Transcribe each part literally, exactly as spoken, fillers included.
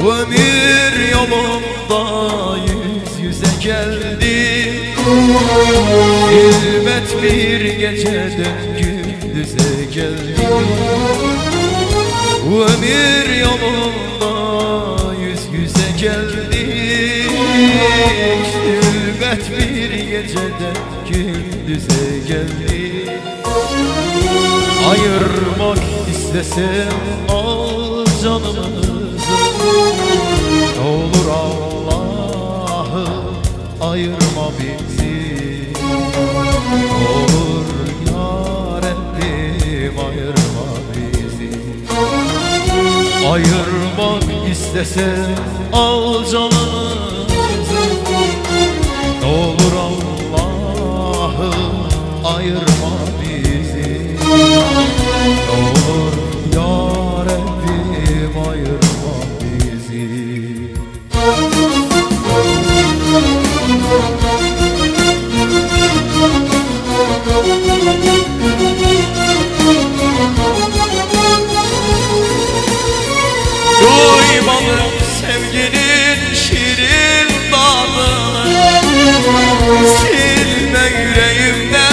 Ömür yolunda yüz yüze geldik. Zilmet bir geceden gündüze geldik. Ömür yolunda yüz yüze geldik. Zilmet bir geceden gündüze geldik. Ayırmak istesem al canımızı, ne olur Allah'ım ayırma bizi. Ne olur ya Rabbim ayırma bizi. Ayırmak istesem al canımızı, ne olur Allah'ım ayırma bizi. Ne olur ya Rabbim ayırma bizi. Duymadım sevginin şirin tadını, silme yüreğimden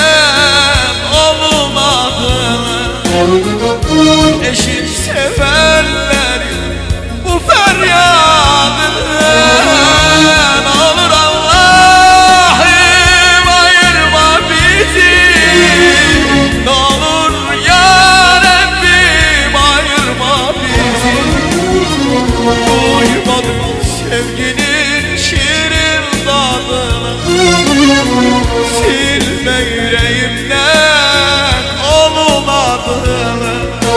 olmadığını. Eşit severlerin bu feryadını, ne olur Allah'ım ayırma bizi. Ne olur ya Rabbim ayırma bizi. Duymadım sevginin şirin tadını, silme yüreğimden olmadığını.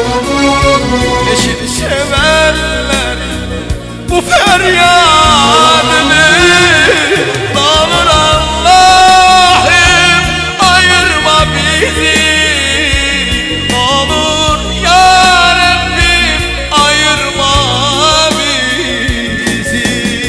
Eşit severler bu feryadını, ne olur Allah'ım ayırma bizi. Ne olur ya Rabbim ayırma bizi.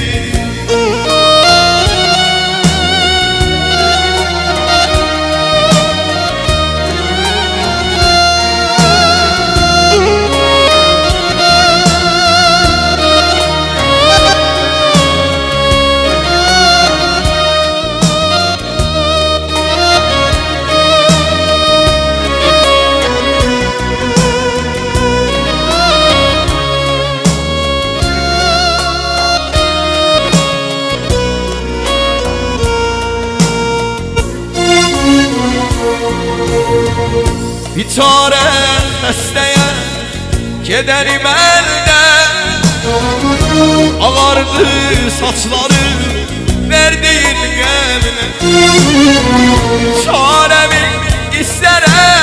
Bir çare isteyen kederim elden, ağardı saçları verdiğin gemine. Çaremi isterim